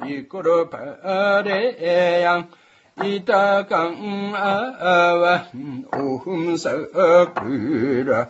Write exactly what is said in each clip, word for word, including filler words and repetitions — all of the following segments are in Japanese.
이끌어 바래양 이따강 아와 오흠사그라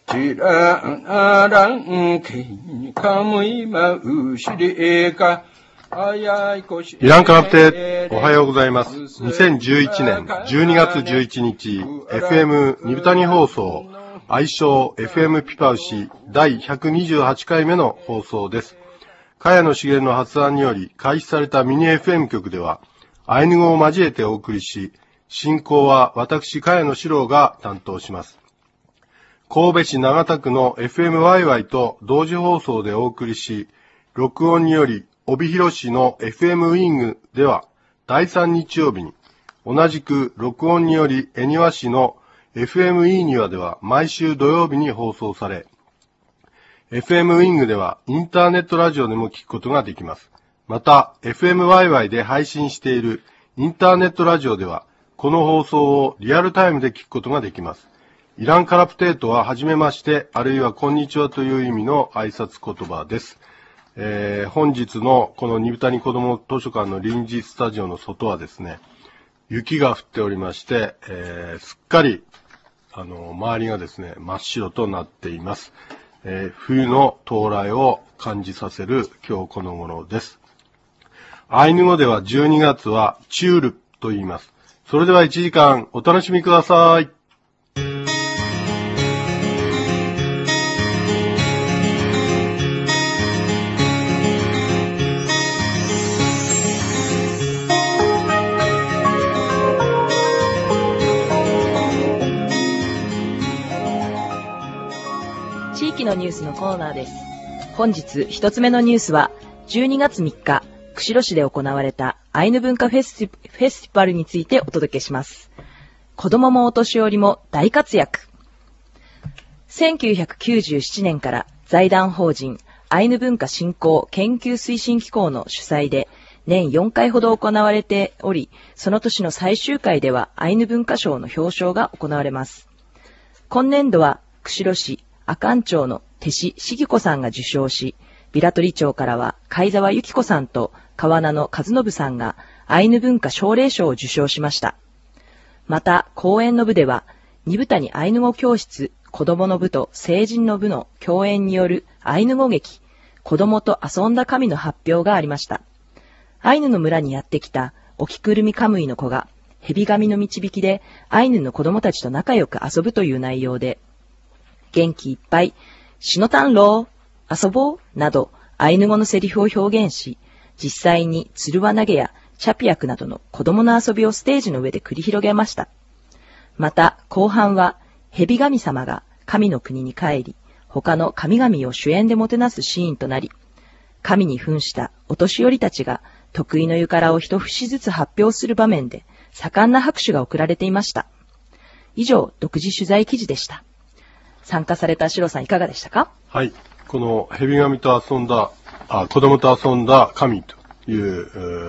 지라랑 기카무이 마우시리가 イランカラプテ、おはようございます。にせんじゅういちねんじゅうにがつじゅういちにち、エフエム ニブタニ放送、愛称 エフエム ピパウシだいひゃくにじゅうはちかいめの放送です。茅野茂の発案により開始されたミニ エフエム 局では、アイヌ語を交えてお送りし、進行は私、茅野史郎が担当します。神戸市長田区の エフエムワイワイ と同時放送でお送りし、録音により、帯広市の エフエム ウィングではだいさん日曜日に、同じく録音により恵庭市の エフエム イーニワでは毎週土曜日に放送され、エフエム ウィングではインターネットラジオでも聞くことができます。また エフエムワイワイ で配信しているインターネットラジオではこの放送をリアルタイムで聞くことができます。イランカラプテートははじめましてあるいはこんにちはという意味の挨拶言葉です。えー、本日のこの二部谷子ども図書館の臨時スタジオの外はですね、雪が降っておりまして、えー、すっかりあの周りがですね真っ白となっています。えー、冬の到来を感じさせる今日この頃です。アイヌ語ではじゅうにがつはチュールと言います。それではいちじかんお楽しみください。 地域のニュースのコーナーです。本日一つ目のニュースはじゅうにがつみっか、釧路市で行われたアイヌ文化フェスティ、フェスティバルについてお届けします。子どももお年寄りも大活躍。せんきゅうひゃくきゅうじゅうななねんから財団法人アイヌ文化振興研究推進機構の主催で年よんかいほど行われており、その年の最終回ではアイヌ文化賞の表彰が行われます。今年度は釧路市阿寒町の手師茂子さんが受賞し、平取町からは貝沢由紀子さんと川名の和信さんがアイヌ文化奨励賞を受賞しました。また、講演の部では、二部谷アイヌ語教室子供の部と成人の部の共演によるアイヌ語劇、子供と遊んだ神の発表がありました。アイヌの村にやってきたオキクルミカムイの子が、蛇神の導きでアイヌの子供たちと仲良く遊ぶという内容で、元気いっぱい、しのたんろう、遊ぼうなど、アイヌ語のセリフを表現し、実際に鶴輪投げやチャピヤクなどの子供の遊びをステージの上で繰り広げました。また、後半は、蛇神様が神の国に帰り、他の神々を主演でもてなすシーンとなり、神に扮したお年寄りたちが得意の湯からを一節ずつ発表する場面で、盛んな拍手が送られていました。以上、独自取材記事でした。参加されたシロさんいかがでしたか？ はい。この蛇神と遊んだ、あ、子供と遊んだ神という、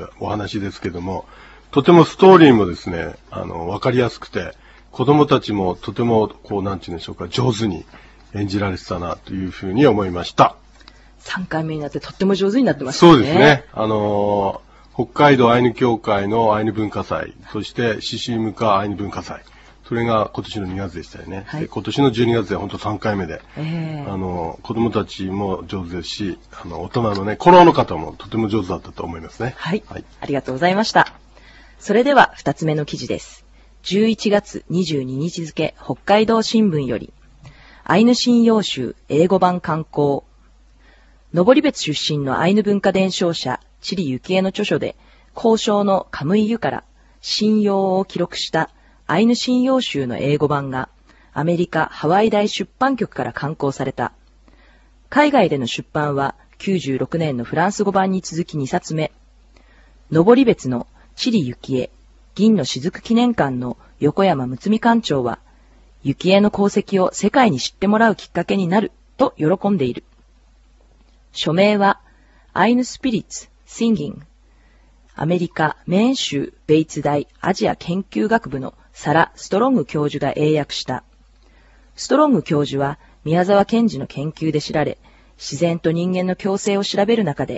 お話ですけども、とてもストーリーもですね、あの、わかりやすくて、子供たちもとても、こう、なんて言うんでしょうか、上手に演じられてたなというふうに思いました。 さんかいめになってとっても上手になってましたね。 そうですね。あの、北海道アイヌ協会のアイヌ文化祭、そしてシシムカアイヌ文化祭、それが今年のにがつでしたよね。はい、で今年のじゅうにがつで本当さんかいめで、えー、あの子供たちも上手ですし、あの大人のね、コロの方もとても上手だったと思いますね。 はい。はい、ありがとうございました。それではふたつめの記事です。じゅういちがつにじゅうににち付北海道新聞より、アイヌ神謡集英語版刊行。登別出身のアイヌ文化伝承者、チリユキエの著書で、交渉のカムイユから神謡を記録したアイヌ神謡集の英語版がアメリカハワイ大出版局から刊行された。海外での出版はきゅうじゅうろくねんのフランス語版に続きにさつめ。登別のチリ幸恵銀の雫記念館の横山睦美館長は、幸恵の功績を世界に知ってもらうきっかけになると喜んでいる。署名はアイヌスピリッツ・シンギング。アメリカ・メーン州ベイツ大アジア研究学部のサラ・ストロング教授が英訳した。ストロング教授は宮沢賢治の研究で知られ、自然と人間の共生を調べる中で、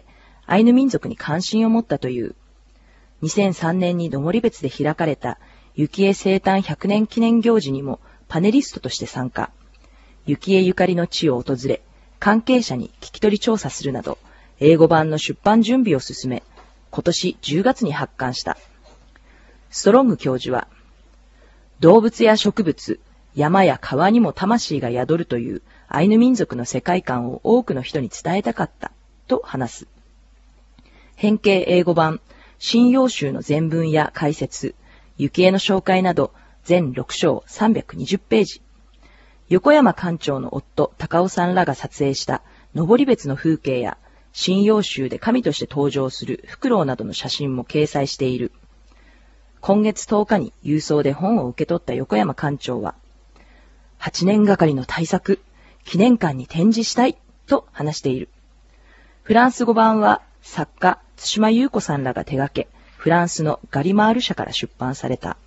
アイヌ民族に関心を持ったという。にせんさんねんに登別で開かれた幸恵生誕ひゃくねん記念行事にもパネリストとして参加。幸恵ゆかりの地を訪れ、関係者に聞き取り調査するなど、英語版の出版準備を進め、今年じゅうがつに発刊した。ストロング教授は、動物や植物、山や川にも魂が宿るというアイヌ民族の世界観を多くの人に伝えたかったと話す。変形英語版、新陽集の全文や解説、幸恵の紹介など全ろく章さんびゃくにじゅうページ。横山館長の夫高尾さんらが撮影した登別の風景や新陽集で神として登場するフクロウなどの写真も掲載している。今月とおかに郵送で本を受け取った横山館長は、はちねんがかりの大作、記念館に展示したいと話している。フランス語版は作家津島優子さんらが手掛け、フランスのガリマール社から出版された。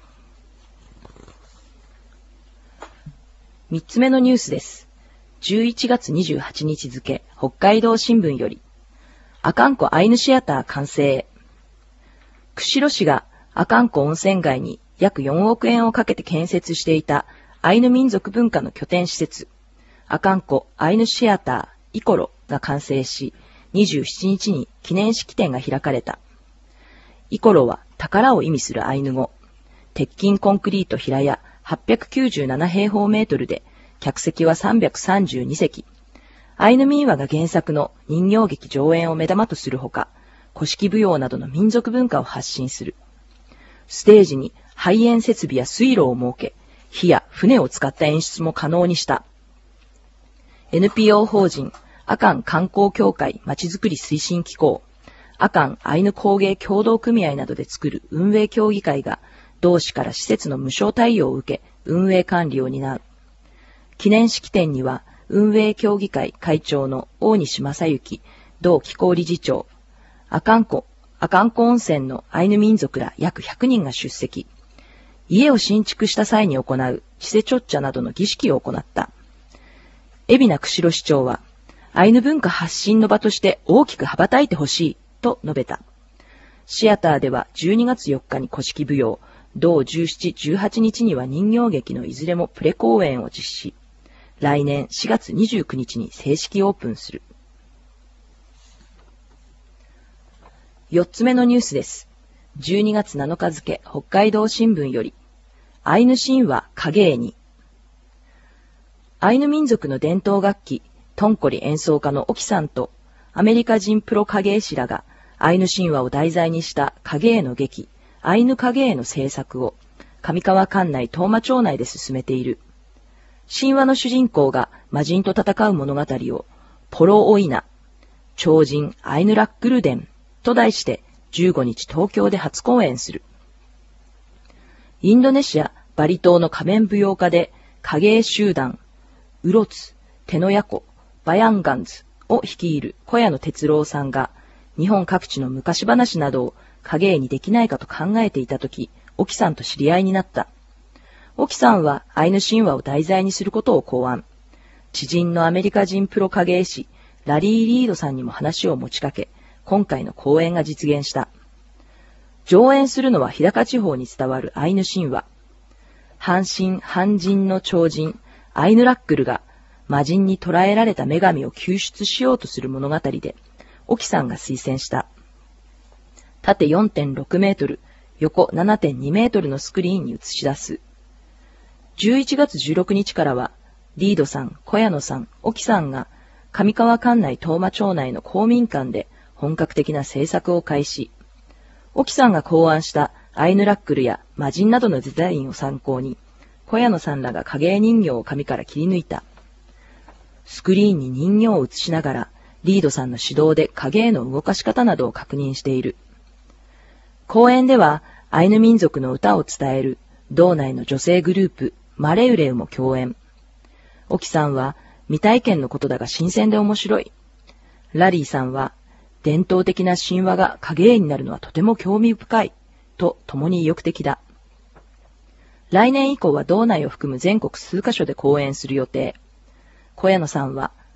三つ目のニュースです。じゅういちがつにじゅうはちにち付、北海道新聞より、阿寒湖アイヌシアター完成。釧路市が阿寒湖温泉街に約よんおくえんをかけて建設していたアイヌ民族文化の拠点施設、阿寒湖アイヌシアターイコロが完成し、にじゅうしちにちに記念式典が開かれた。イコロは宝を意味するアイヌ語。鉄筋コンクリート平屋はっぴゃくきゅうじゅうななへいほうメートルで、客席はさんびゃくさんじゅうにせき。アイヌ民話が原作の人形劇上演を目玉とするほか、古式舞踊などの民族文化を発信する。ステージに排煙設備や水路を設け、火や船を使った演出も可能にした。エヌピーオー 法人阿寒観光協会まちづくり推進機構、阿寒アイヌ工芸協同組合などで作る運営協議会が、同市から施設の無償対応を受け、運営管理を担う。記念式典には、運営協議会会長の大西正幸、同機構理事長、阿寒湖、阿寒湖温泉のアイヌ民族ら約ひゃくにんが出席。家を新築した際に行うチセチョッチャなどの儀式を行った。海老名釧路市長は、アイヌ文化発信の場として大きく羽ばたいてほしいと述べた。シアターではじゅうにがつよっかに古式舞踊、同じゅうしち、じゅうはちにちには人形劇のいずれもプレ公演を実施。来年しがつにじゅうくにちに正式オープンする。よっつめのニュースです。じゅうにがつなのか付、北海道新聞より、アイヌ神話影絵に。アイヌ民族の伝統楽器、トンコリ演奏家の沖さんと、アメリカ人プロ影絵師らが、アイヌ神話を題材にした影絵の劇、アイヌ影絵の制作を、上川管内当麻町内で進めている。神話の主人公が魔人と戦う物語を、ポロオイナ、超人アイヌラックルデンと題してじゅうごにち東京で初公演する。インドネシア・バリ島の仮面舞踊家で影絵集団、ウロツ、テノヤコ、バヤンガンズを率いる小谷野哲郎さんが、日本各地の昔話などを影絵にできないかと考えていたとき、沖さんと知り合いになった。沖さんはアイヌ神話を題材にすることを考案。知人のアメリカ人プロ影絵師、ラリー・リードさんにも話を持ちかけ、今回の公演が実現した。上演するのは日高地方に伝わるアイヌ神話。半神半人の超人、アイヌラックルが魔人に捕らえられた女神を救出しようとする物語で、沖さんが推薦した。縦 よんてんろくメートル、横 ななてんにメートルのスクリーンに映し出す。じゅういちがつじゅうろくにちからは、リードさん、小谷野さん、沖さんが、上川管内当麻町内の公民館で本格的な制作を開始。沖さんが考案したアイヌラックルや魔人などのデザインを参考に、小谷野さんらが影絵人形を紙から切り抜いた。スクリーンに人形を映しながら、リードさんの指導で影絵の動かし方などを確認している。公演では、アイヌ民族の歌を伝える、道内の女性グループ、マレウレウも共演。沖さんは、未体験のことだが新鮮で面白い。ラリーさんは、伝統的な神話が影絵になるのはとても興味深い、と共に意欲的だ。来年以降は道内を含む全国数カ所で公演する予定。小谷野さんは、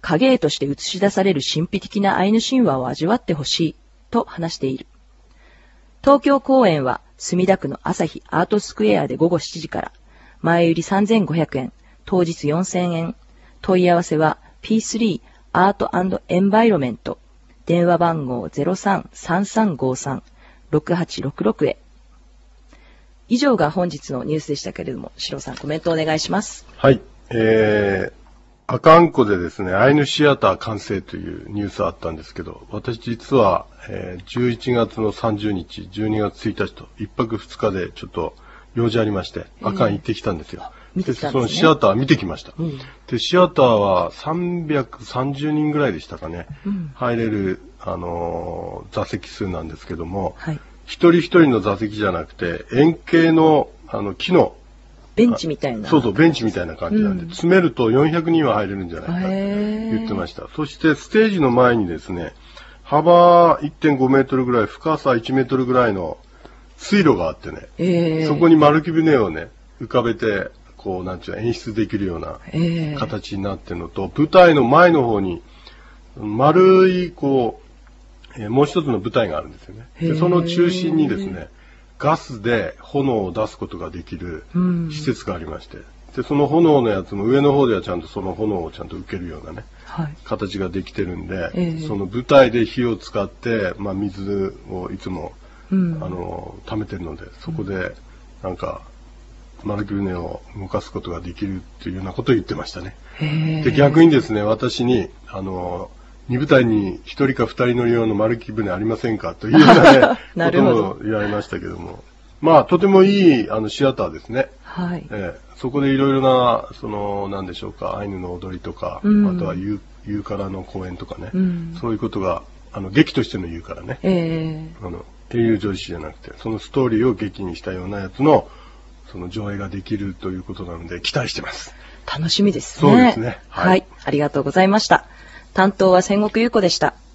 影絵として映し出される神秘的なアイヌ神話を味わってほしいと話している。東京公演は墨田区の朝日アートスクエアで午後しちじから、前売りさんぜんごひゃくえん、当日よんせんえん、問い合わせは ピースリー アート&エンバイロメント、電話番号 ゼロさん さんさんごさん ろくはちろくろく へ。以上が本日のニュースでしたけれども、シロさんコメントお願いします。 はい、えー、阿寒湖でですね、アイヌシアター完成というニュースあったんですけど、私実は、えー、じゅういちがつのさんじゅうにち、じゅうにがつついたちといっぱくふつかでちょっと用事ありまして、阿寒行ってきたんですよ。 見てきたんですね。 で、そのシアター見てきました。 うん、 で、シアターはさんびゃくさんじゅうにんぐらいでしたかね。うん、入れる、あのー、座席数なんですけども、はい、一人一人の座席じゃなくて、円形の、あの、木の、 ベンチみたいな。 そうそう、ベンチみたいな感じなんで、うん、詰めるとよんひゃくにんは入れるんじゃないかと言ってました。そしてステージの前にですね、幅 いってんごメートルぐらい、深さいちメートルぐらいの水路があってね、えー、そこに丸木舟をね、浮かべて、こう、なんちゅう演出できるような形になってるのと、舞台の前の方に、丸い、こう、えー、もう一つの舞台があるんですよね。で、その中心にですね、ガスで炎を出すことができる施設がありまして、で、その炎のやつも上の方ではちゃんとその炎をちゃんと受けるようなね、はい、形ができてるんで、えー、その舞台で火を使って、まあ、水をいつも、うん、あの、溜めてるので、そこで、なんか、丸木舟を動かすことができるっていうようなことを言ってましたね。で、逆にですね、私に、あの、二部隊に一人か二人乗り用の丸木舟ありませんかというようなね、なことも言われましたけども。まあ、とてもいい、あの、シアターですね。はい。えー、そこでいろいろな、その、なんでしょうか、アイヌの踊りとか、うん、あとはユーカラの公演とかね、うん、そういうことが、あの、劇としてのユーカラね。えー、あの、英雄女子じゃなくて、そのストーリーを劇にしたようなやつの、その上映ができるということなので、期待してます。 楽しみですね。 そうですね。 はい。はい。ありがとうございました。担当は千石優子でした。